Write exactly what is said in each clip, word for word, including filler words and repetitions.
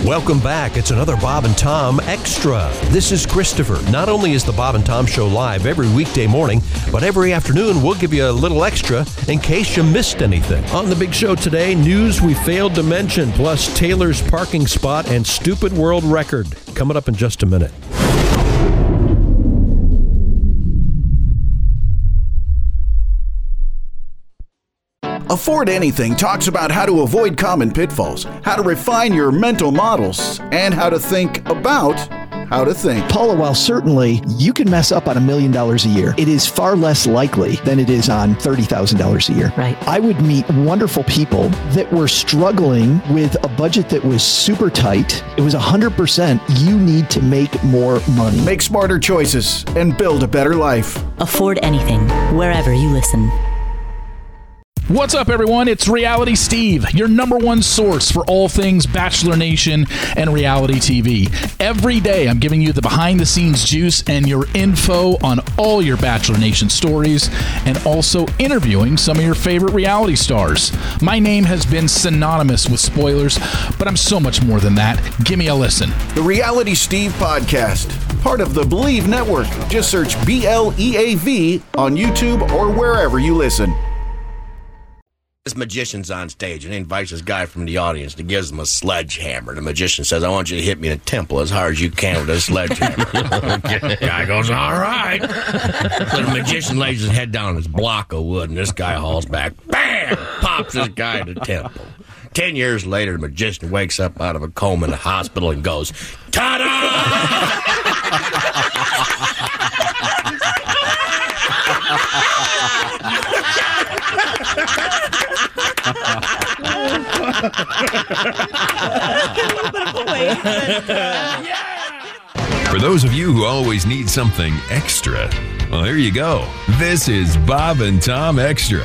Welcome back. It's another Bob and Tom Extra. This is Christopher. Not only is the Bob and Tom Show live every weekday morning, but every afternoon we'll give you a little extra in case you missed anything. On the big show today, news we failed to mention, plus Taylor's parking spot and stupid world record. Coming up in just a minute. Afford Anything talks about how to avoid common pitfalls, how to refine your mental models, and how to think about how to think. Paula, while certainly you can mess up on a million dollars a year, it is far less likely than it is on thirty thousand dollars a year. Right. I would meet wonderful people that were struggling with a budget that was super tight. It was one hundred percent you need to make more money. Make smarter choices and build a better life. Afford Anything, wherever you listen. What's up, everyone? It's Reality Steve, your number one source for all things Bachelor Nation and reality T V. Every day, I'm giving you the behind-the-scenes juice and your info on all your Bachelor Nation stories, and also interviewing some of your favorite reality stars. My name has been synonymous with spoilers, but I'm so much more than that. Give me a listen. The Reality Steve Podcast, part of the Believe Network. Just search B L E A V on YouTube or wherever you listen. This magician's on stage and he invites this guy from the audience and gives him a sledgehammer. The magician says, I want you to hit me in the temple as hard as you can with a sledgehammer. The guy goes, all right. So the magician lays his head down on his block of wood and this guy hauls back. Bam! Pops this guy in the temple. Ten years later, the magician wakes up out of a coma in the hospital and goes, ta-da! For those of you who always need something extra, well, here you go. This is Bob and Tom Extra.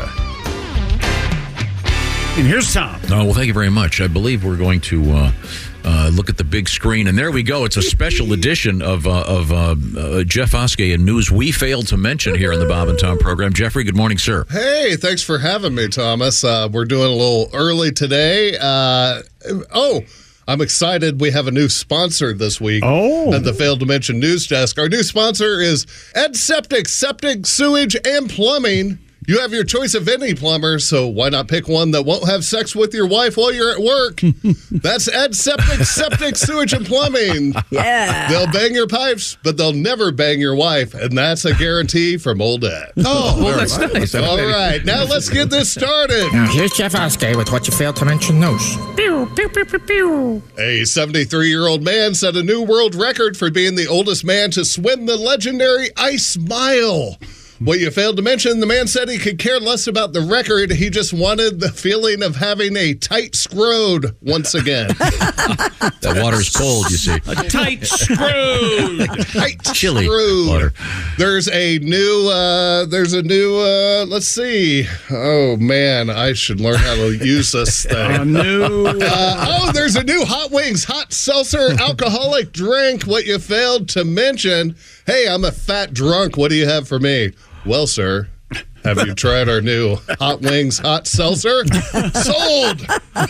And here's Tom. Oh, well, thank you very much. I believe we're going to uh, uh, look at the big screen. And there we go. It's a special edition of, uh, of uh, uh, Jeff Oskey and news we failed to mention here in the Bob and Tom program. Jeffrey, good morning, sir. Hey, thanks for having me, Thomas. Uh, we're doing a little early today. Uh, oh, I'm excited. We have a new sponsor this week oh. at the Failed to Mention News Desk. Our new sponsor is Ed Septic, Septic, Sewage, and Plumbing. You have your choice of any plumber, so why not pick one that won't have sex with your wife while you're at work? That's Ed Septic, Septic, Sewage, and Plumbing. Yeah. They'll bang your pipes, but they'll never bang your wife, and that's a guarantee from old Ed. Oh, well, that's nice. All right, now let's get this started. Now, here's Jeff Oskey with what you failed to mention news. Pew, pew, pew, pew, pew. A seventy-three-year-old man set a new world record for being the oldest man to swim the legendary Ice Mile. What you failed to mention, the man said he could care less about the record. He just wanted the feeling of having a tight scrode once again. That water's cold, you see. A tight screwed. Tight Chilly screwed. water. There's a new, uh, there's a new, uh, let's see. Oh, man, I should learn how to use this thing. A new. Uh, oh, there's a new Hot Wings Hot Seltzer alcoholic drink. What you failed to mention. Hey, I'm a fat drunk. What do you have for me? Well, sir, have you tried our new Hot Wings Hot Seltzer? Sold! A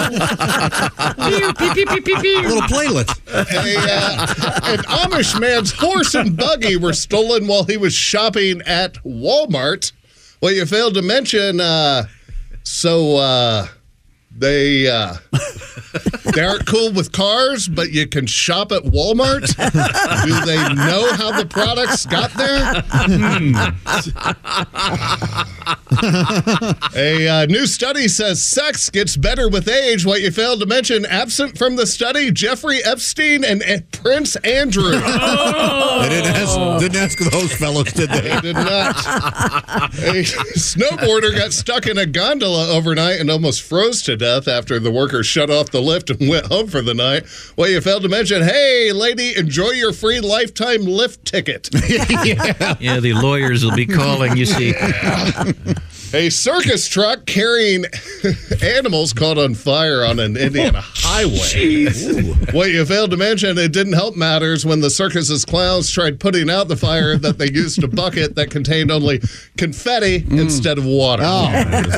little playlet. A, uh, an Amish man's horse and buggy were stolen while he was shopping at Walmart. Well, you failed to mention, uh, so uh, they... Uh, They aren't cool with cars, but you can shop at Walmart? Do they know how the products got there? A uh, new study says sex gets better with age. What you failed to mention, absent from the study, Jeffrey Epstein and, and Prince Andrew. Oh. They didn't ask, didn't ask those fellows, did they? They did not. A snowboarder got stuck in a gondola overnight and almost froze to death after the workers shut off the lift and went home for the night. Well, you failed to mention, hey, lady, enjoy your free lifetime lift ticket. yeah. yeah, the lawyers will be calling, you see. Yeah. A circus truck carrying animals caught on fire on an Indiana highway. What you failed to mention, it didn't help matters when the circus's clowns tried putting out the fire that they used a bucket that contained only confetti mm. instead of water. Oh.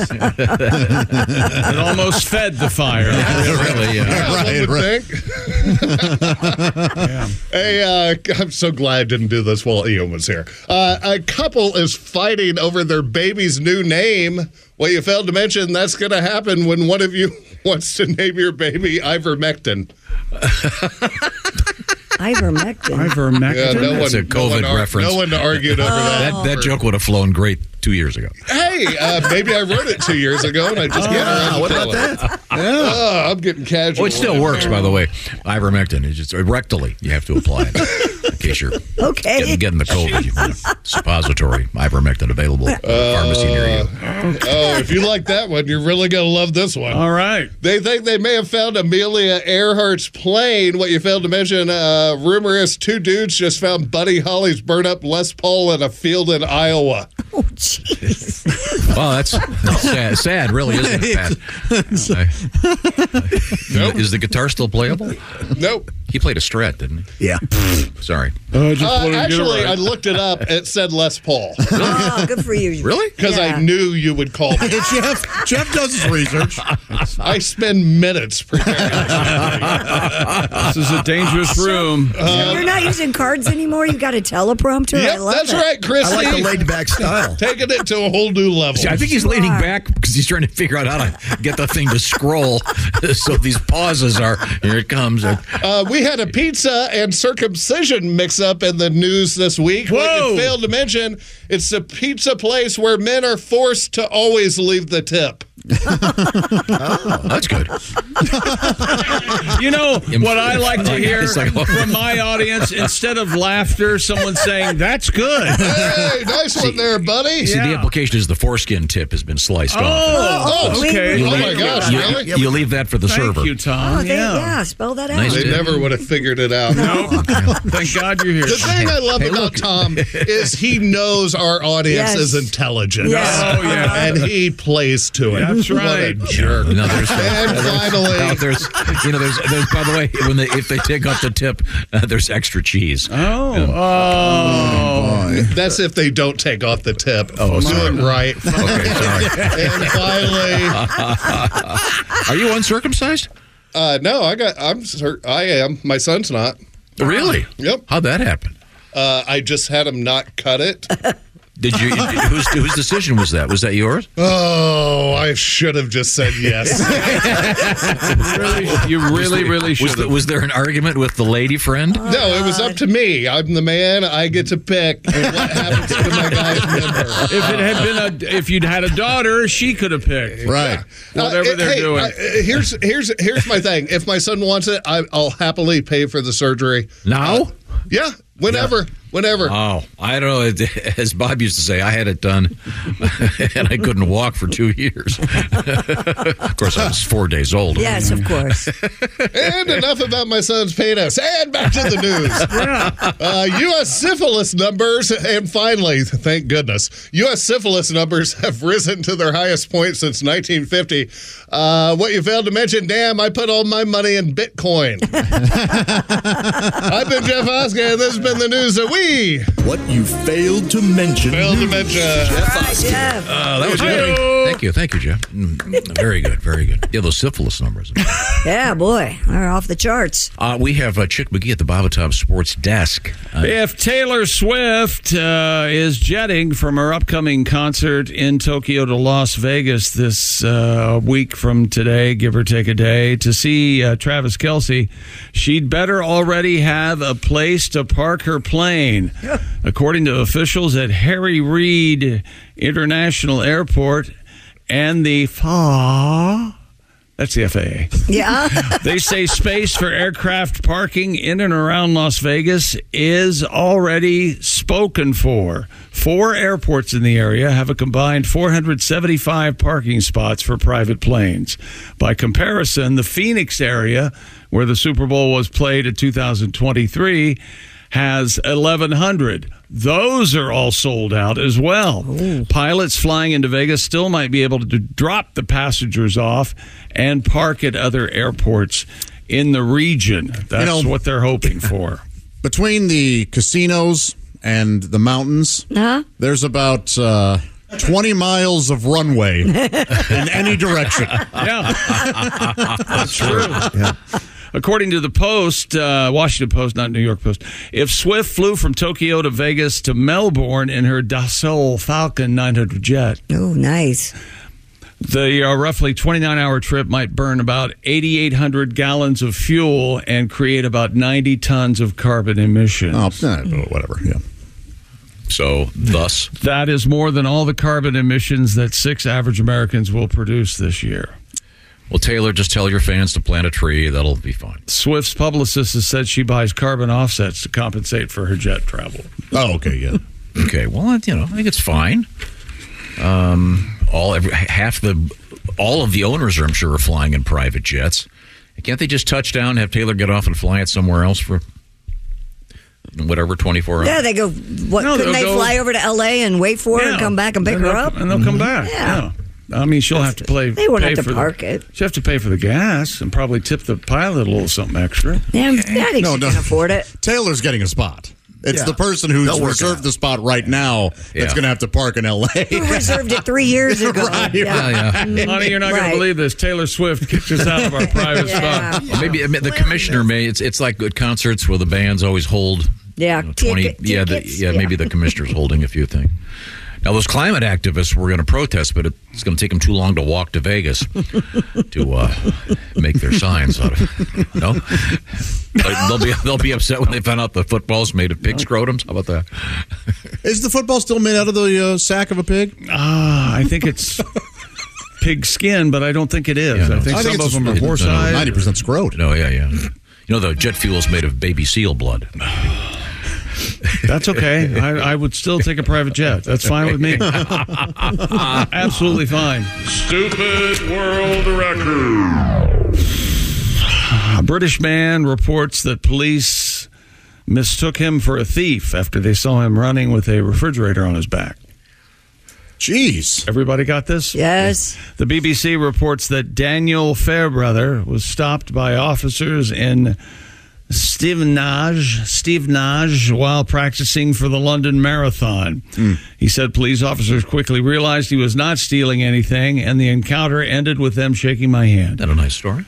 It almost fed the fire. Really, yeah. Yeah, right, one would right. think. yeah. Hey, uh, I'm so glad I didn't do this while Ian was here. Uh, a couple is fighting over their baby's new name. Well, you failed to mention that's going to happen when one of you wants to name your baby Ivermectin. Ivermectin. Ivermectin. Yeah, no That's one, a COVID no one ar- reference. No one argued over that. That, that joke would have flown great two years ago. Hey, uh, maybe I wrote it two years ago and I just Oh, get around to what tell about it. that? Oh, I'm getting casual. Oh, it still works, by the way. Ivermectin. It's just rectally. You have to apply it. In case you're Okay. getting, getting the COVID. You want a suppository ivermectin available at the pharmacy near you. Oh, if you like that one, you're really going to love this one. All right. They think they may have found Amelia Earhart's plane. What you failed to mention, uh, rumor is two dudes just found Buddy Holly's burnt up Les Paul in a field in Iowa. Oh, jeez. Well, that's, that's sad, sad, really, isn't it, Pat? I- Nope. Is the guitar still playable? Nope. He played a Strat, didn't he? Yeah. Sorry. Uh, just Uh, wanted to get it actually, right. I looked it up. It said Les Paul. Oh, good for you. Really? Because Yeah. I knew you would call me. Jeff, Jeff does his research. I spend minutes preparing. This is a dangerous room. You're not using cards anymore. You got a teleprompter. I Yep, love that's it. right, Chrissy. I like the laid back style. Taking it to a whole new level. See, I think he's leaning back because he's trying to figure out how to get the thing to scroll. So these pauses are, here it comes. Uh, we had a pizza and circumcision mix-up in the news this week. What Whoa. you failed to mention, it's a pizza place where men are forced to always leave the tip. Oh, that's good. You know what I like to hear It's like, oh. from my audience? Instead of laughter, someone saying, that's good. Hey, nice one there, buddy. See, the Yeah. implication is the foreskin tip has been sliced off. Oh, Oh, okay. You Oh, leave- my gosh, you, really? you leave that for the Thank server. you, Tom. Oh, thank, yeah. yeah. spell that out. Nice They tip. never would have figured it out. Nope. Thank God you're here. The thing I love about Tom is he knows our audience Yes. is intelligent. Yes. Oh, yeah. And he plays to it. That's What a right. jerk. No, there's, And finally, no, there's, you know, there's, there's. By the way, when they if they take off the tip, uh, there's extra cheese. Oh. Yeah. Oh. that's if they don't take off the tip. Oh, Do sorry. it right. Okay, sorry. And finally, Are you uncircumcised? uh, no, I got. I'm. cer- I am. My son's not. Really? Yep. How'd that happen? Uh, I just had him not cut it. Did you? Whose, whose decision was that? Was that yours? Oh, I should have just said yes. Really, you really, really Was, should the, have. was there an argument with the lady friend? No, it was up to me. I'm the man. I get to pick what happens to my guy's member. If it had been a, if you'd had a daughter, she could have picked. Right. Whatever Uh, they're hey, doing. uh, here's here's here's my thing. If my son wants it, I, I'll happily pay for the surgery. Now? Yeah, whenever, whenever. Oh, I don't know. As Bob used to say, I had it done, and I couldn't walk for two years. Of course, I was four days old. Yes, of course. And enough about my son's penis. And back to the news. uh, U S syphilis numbers, and finally, thank goodness, U S syphilis numbers have risen to their highest point since nineteen fifty. Uh, what you failed to mention, damn, I put all my money in Bitcoin. I've been Jeff Oskey, and this has been the news that we What you failed to mention. failed to mention. Hi, Jeff. Uh, that was good. Thank you, thank you, Jeff. Mm, very good, very good. Yeah, those syphilis numbers. Yeah, boy. They're off the charts. Uh, we have uh, Chick McGee at the Bob and Tom Sports Desk. Uh, If Taylor Swift uh, is jetting from her upcoming concert in Tokyo to Las Vegas this uh, week from today, give or take a day, to see uh, Travis Kelce, she'd better already have a place to park her plane. According to officials at Harry Reid International Airport and the F A A, that's the F A A. Yeah. They say space for aircraft parking in and around Las Vegas is already spoken for. Four airports in the area have a combined four hundred seventy-five parking spots for private planes. By comparison, the Phoenix area, where the Super Bowl was played in two thousand twenty-three, has eleven hundred. Those are all sold out as well. Ooh. Pilots flying into Vegas still might be able to drop the passengers off and park at other airports in the region. That's you know, what they're hoping for. Between the casinos and the mountains, uh-huh. there's about uh, twenty miles of runway in any direction. Yeah, that's true. Yeah. According to the Post, uh, Washington Post, not New York Post, if Swift flew from Tokyo to Vegas to Melbourne in her Dassault Falcon nine hundred jet. Oh, nice. The uh, roughly twenty-nine hour trip might burn about eighty-eight hundred gallons of fuel and create about ninety tons of carbon emissions. Oh, whatever, yeah. So, thus? That is more than all the carbon emissions that six average Americans will produce this year. Well, Taylor, just tell your fans to plant a tree. That'll be fine. Swift's publicist has said she buys carbon offsets to compensate for her jet travel. Oh, okay, yeah. Okay, well, you know, I think it's fine. Um, all every, half the, all of the owners are, I'm sure, are flying in private jets. Can't they just touch down, have Taylor get off and fly it somewhere else for whatever, twenty-four hours? Yeah, they go, what, no, couldn't they go, fly over to L A and wait for yeah, her and come back and pick and her up? And they'll come back, yeah. yeah. I mean, she'll have to play. They won't pay have to for park the, it. She'll have to pay for the gas and probably tip the pilot a little something extra. Yeah, I think no, she no. can afford it. Taylor's getting a spot. It's yeah. the person who's reserved the spot right now that's yeah. going to have to park in L A. Who reserved it three years ago. Right, yeah. Yeah, yeah. Honey, you're not right. going to believe this. Taylor Swift kicked us out of our private yeah. spot. Well, maybe the commissioner may. It's it's like at concerts where the bands always hold. Yeah, you know, twenty. Ticket, yeah, the, yeah, yeah. Maybe the commissioner's holding a few things. Now, those climate activists were going to protest, but it's going to take them too long to walk to Vegas to uh, make their signs out of it. No? They'll be, they'll be upset when they find out the football's made of pig scrotums. How about that? Is the football still made out of the uh, sack of a pig? Ah, uh, I think it's pig skin, but I don't think it is. Yeah, no. I think I some think of them are horse no, eyes. ninety percent scrot. No, yeah, yeah. You know, the jet fuel is made of baby seal blood. That's okay. I, I would still take a private jet. That's fine with me. Absolutely fine. Stupid world record. A British man reports that police mistook him for a thief after they saw him running with a refrigerator on his back. Jeez. Everybody got this? Yes. The B B C reports that Daniel Fairbrother was stopped by officers in Stevenage, Stevenage while practicing for the London Marathon. Mm. He said police officers quickly realized he was not stealing anything, and the encounter ended with them shaking my hand. That a nice story?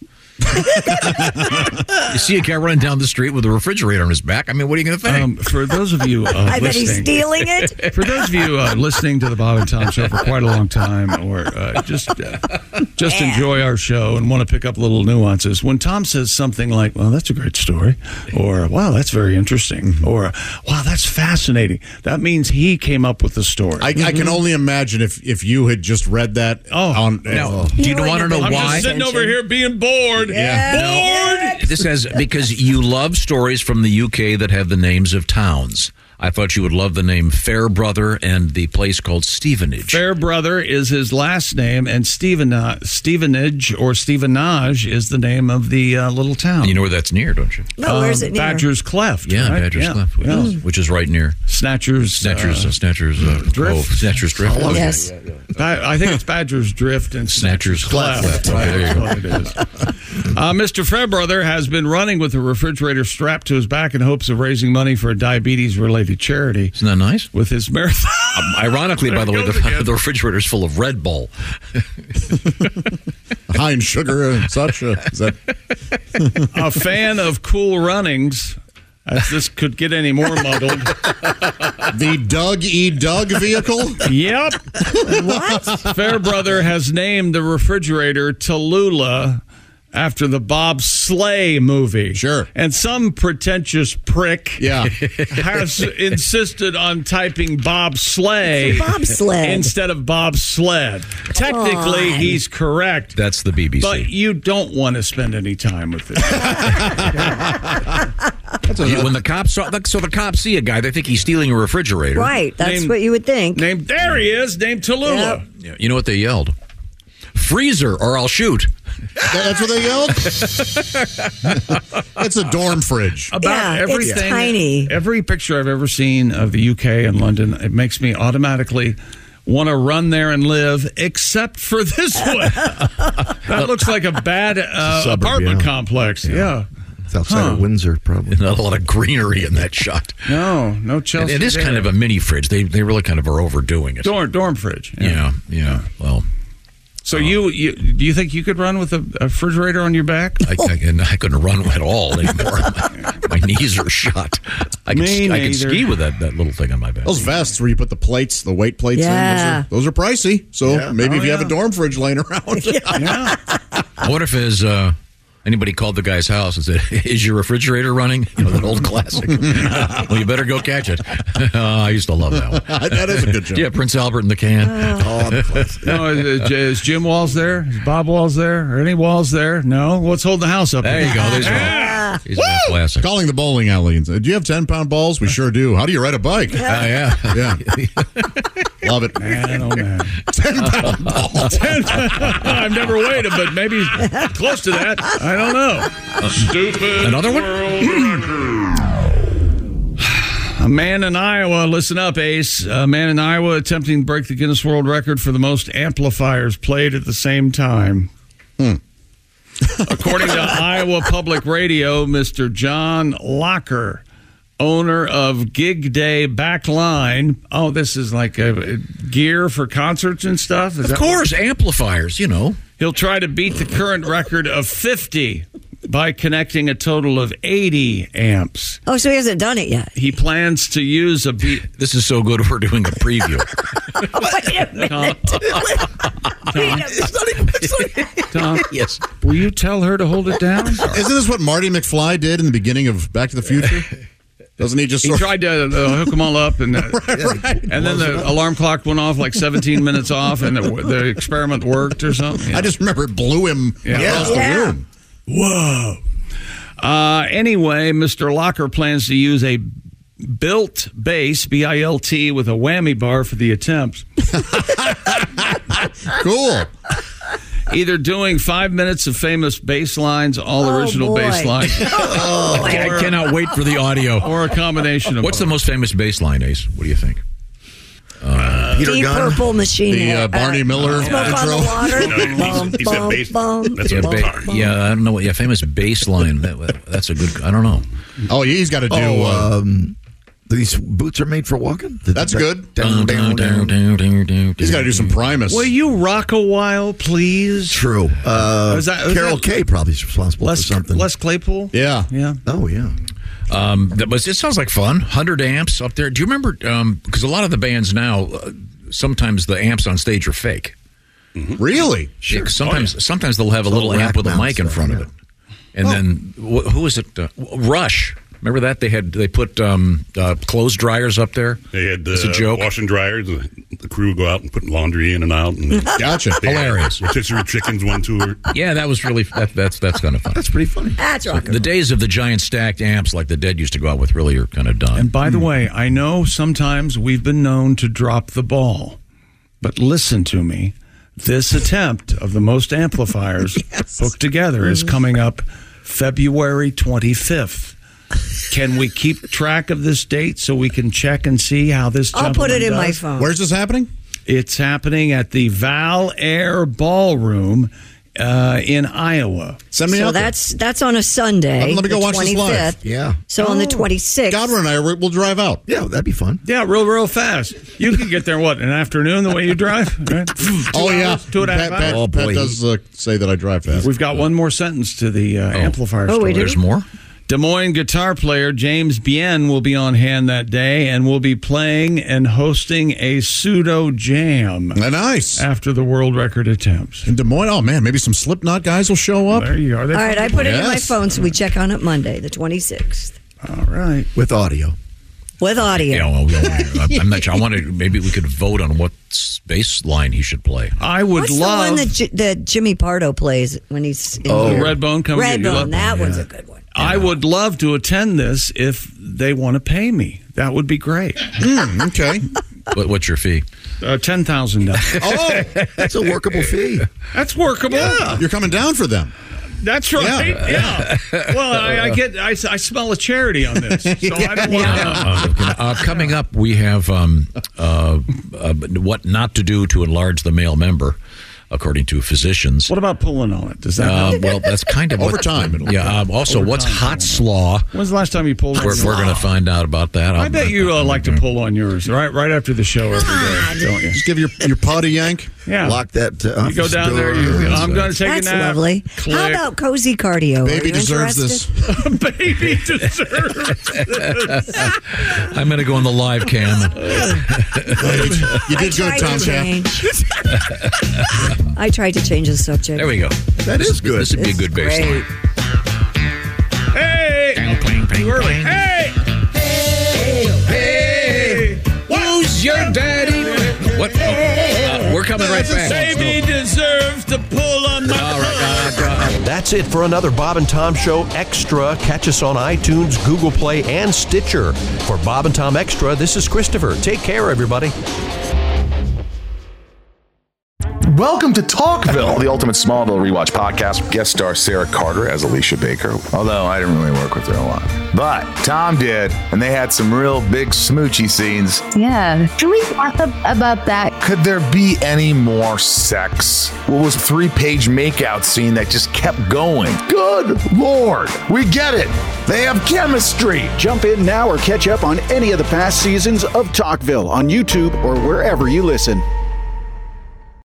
You see a guy running down the street with a refrigerator on his back. I mean, what are you going to think? Um, for those of you uh, I listening, bet he's stealing it. For those of you uh, listening to the Bob and Tom Show for quite a long time, or uh, just uh, just yeah. enjoy our show and want to pick up little nuances, when Tom says something like, "Well, that's a great story," or "Wow, that's very interesting," mm-hmm. or "Wow, that's fascinating," that means he came up with the story. I, mm-hmm. I can only imagine if if you had just read that. Oh, on, no. Do you want to know I'm why? I'm just sitting over here being bored. Yeah. Bored. No. This has because you love stories from the U K that have the names of towns. I thought you would love the name Fairbrother and the place called Stevenage. Fairbrother is his last name, and Steven, uh, Stevenage or Stevenage is the name of the uh, little town. And you know where that's near, don't you? No, um, where's it near? Badger's Cleft. Yeah, right? Badger's yeah. Cleft, which, yeah. is, which is right near Snatcher's. Snatcher's. Uh, uh, Snatcher's uh, Drift. Oh, Snatcher's Drift. Oh, yes. Yeah, yeah, yeah. I think it's Badger's Drift and Snatcher's, Snatcher's Cleft. Cleft. Right, there you go. It is. Uh, Mister Fairbrother has been running with a refrigerator strapped to his back in hopes of raising money for a diabetes-related charity. Isn't that nice? With his marathon. Um, ironically, by the way, the, the refrigerator's full of Red Bull. High in sugar and such. Uh, is that... A fan of Cool Runnings, as this could get any more muddled. The Doug E. Doug vehicle? Yep. What? Fairbrother has named the refrigerator Tallulah after the Bob Slay movie. Sure. And some pretentious prick yeah. has insisted on typing Bob Slay Bob Sled. instead of Bob Sled. Technically, he's correct. That's the B B C. But you don't want to spend any time with it. You, when the cops saw, so the cops see a guy, they think he's stealing a refrigerator. Right. That's named, what you would think. Named, there he is, named Tallulah. Yep. You know what they yelled? Freezer or I'll shoot. That's what they yelled? It's a dorm fridge. About Yeah, it's everything. tiny. Every picture I've ever seen of the U K and London, it makes me automatically want to run there and live, except for this one. That looks like a bad uh, Suburb, apartment yeah. complex. Yeah. It's outside Huh. of Windsor, probably. Not a lot of greenery in that shot. No, no Chelsea. It is there. kind of a mini fridge. They they really kind of are overdoing it. dorm dorm fridge. Yeah, yeah. Well, So you, you do you think you could run with a, a refrigerator on your back? I, I, and I couldn't run at all anymore. my, my knees are shot. I can, Me I can neither. ski with that, that little thing on my back. Those vests where you put the plates, the weight plates Yeah. in, those are, those are pricey. So Yeah. maybe Oh, if you have yeah. a dorm fridge laying around. Yeah. I wonder if his, uh, anybody called the guy's house and said, "Is your refrigerator running?" You know, that old classic. Well, you better go catch it. Oh, I used to love that one. That is a good joke. Yeah, Prince Albert in the can. Oh, the classic. No, is, is Jim Walls there? Is Bob Walls there? Are any Walls there? No. What's holding the house up? There you go. These are all, these are all classic. Calling the bowling alley. And say, do you have ten-pound balls? We sure do. How do you ride a bike? Oh, yeah. Yeah. Love it. Man, oh man. ten-pound balls. I've never weighed it, but maybe close to that. I don't know. Stupid Another one? world record. A man in Iowa, listen up, Ace. A man in Iowa attempting to break the Guinness World Record for the most amplifiers played at the same time. Hmm. According to Iowa Public Radio, Mister John Locker, owner of Gig Day Backline. Oh, this is like a, a gear for concerts and stuff? Is Of that course, amplifiers, you know. He'll try to beat the current record of fifty by connecting a total of eighty amps. Oh, so he hasn't done it yet. He plans to use a beat. This is so good, we're doing a preview. Wait a minute. It's not even. It's not even Tom, Yes. will you tell her to hold it down? Isn't this what Marty McFly did in the beginning of Back to the Future? Doesn't he just He sort tried to uh, hook them all up, and uh, and then the alarm clock went off like seventeen minutes off, and the, the experiment worked or something. I just remember it blew him Yeah. across the Yeah. room. Whoa. Uh, anyway, Mister Locker plans to use a built bass, B I L T, with a whammy bar for the attempts. Cool. Either doing five minutes of famous bass lines, all Oh, original boy. bass lines, Oh, I cannot wait for the audio. or a combination of What's the both. most famous bass line, Ace? What do you think? Peter Deep Gunn. Purple Machine. The uh, Barney Miller Smoke on intro. the water. No, he- Bum, he said bum, bass. bum. That's Yeah, a ba- guitar. yeah, I don't know. Yeah, famous bass line. That, that's a good. I don't know. Oh, he's got to do. Oh, uh, um, these boots are made for walking. That's good. Down, down, down. He's got to do some Primus. Will you rock a while, please? True. Uh, Is that- is Carol that- Kay probably is responsible Les, for something. Les Claypool? Yeah. Yeah. Oh yeah. Um, that was. It sounds like fun. one hundred amps up there. Do you remember? Because a lot of the bands now, uh, sometimes the amps on stage are fake. Really? Sure. Sometimes, sometimes they'll have a It's little all amp with a rack mic in mount front stuff, of it, and then wh- who was it? Uh, Rush. Remember that they had they put um, uh, clothes dryers up there. They had It's a the joke. wash and dryers. The, the crew would go out and put laundry in and out. And Gotcha. they had Hilarious. rotisserie chickens one tour. Yeah, that was really that, that's that's kind of fun. That's pretty funny. That's rock and The roll. days of the giant stacked amps like the Dead used to go out with really are kind of done. And by the way, I know sometimes we've been known to drop the ball, but listen to me. This attempt of the most amplifiers put together is coming up February twenty-fifth. Can we keep track of this date so we can check and see how this I'll put it gentleman in my does? phone. Where's this happening? It's happening at the Val Air Ballroom uh, in Iowa. Send me So out there. that's that's on a Sunday. Let me go the watch this live. twenty-fifth. Yeah. So on the twenty-sixth. Godwin and I will drive out. Yeah, that'd be fun. Yeah, real, real fast. You can get there, what, in an afternoon the way you drive? Right? Two Oh, yeah. hours, Two and a half Pat, Pat, hours. Pat does uh, say that I drive fast. We've got one more sentence to the uh, amplifier Oh, story. we do? There's more. Des Moines guitar player James Bien will be on hand that day and will be playing and hosting a pseudo jam Nice. after the world record attempts. In Des Moines, oh man, maybe some Slipknot guys will show up. There you are. All right, I put it in my Yes. phone so we check on it Monday, the twenty-sixth, All right. With audio. with audio. Yeah, well, well, I'm not sure. I want to. Maybe we could vote on what bass line he should play. I would What's love the one that, J- that Jimmy Pardo plays when he's in Oh, here? Redbone coming in. You love- Redbone, that one's Yeah. a good one. I would love to attend this if they want to pay me. That would be great. Mm, okay. What, what's your fee? Uh, ten thousand dollars. Oh, that's a workable fee. That's workable. Yeah. You're coming down for them. That's right. Yeah. yeah. Well, I, I get. I, I smell a charity on this, so I don't want to. Uh, uh, coming up, we have um, uh, uh, what not to do to enlarge the male member, according to physicians. What about pulling on it? Does that uh, help? Well, that's kind of over what, time. Yeah. Um, also, Over what's time. hot slaw? When's the last time you pulled? We're, we're going to find out about that. I bet you uh, like to pull on yours right right after the show every day, don't you? Just give your your pot a yank. Yeah. Lock that. Uh, You go down there. You, you know, I'm going to take That's a nap. lovely. Click. How about cozy cardio? Are Baby you deserves interested? this. Baby deserves this. I'm going to go on the live cam. You did good, I tried Tom to Cat. change. I tried to change the subject. There we go. That this, is good. This would be a good Great. baseline. Hey! Too early. Hey! Hey! Who's your daddy? What? Oh, uh, we're coming right back. Baby deserves to pull on my. All right. Uh, uh, That's it for another Bob and Tom Show Extra. Catch us on iTunes, Google Play, and Stitcher. For Bob and Tom Extra, this is Christopher. Take care, everybody. Welcome to Talkville, the ultimate Smallville rewatch podcast. Guest star Sarah Carter as Alicia Baker, although I didn't really work with her a lot. But Tom did, and they had some real big smoochy scenes. Yeah. Can we talk about that? Could there be any more sex? What was a three-page makeout scene that just kept going? Good Lord, we get it. They have chemistry. Jump in now or catch up on any of the past seasons of Talkville on YouTube or wherever you listen.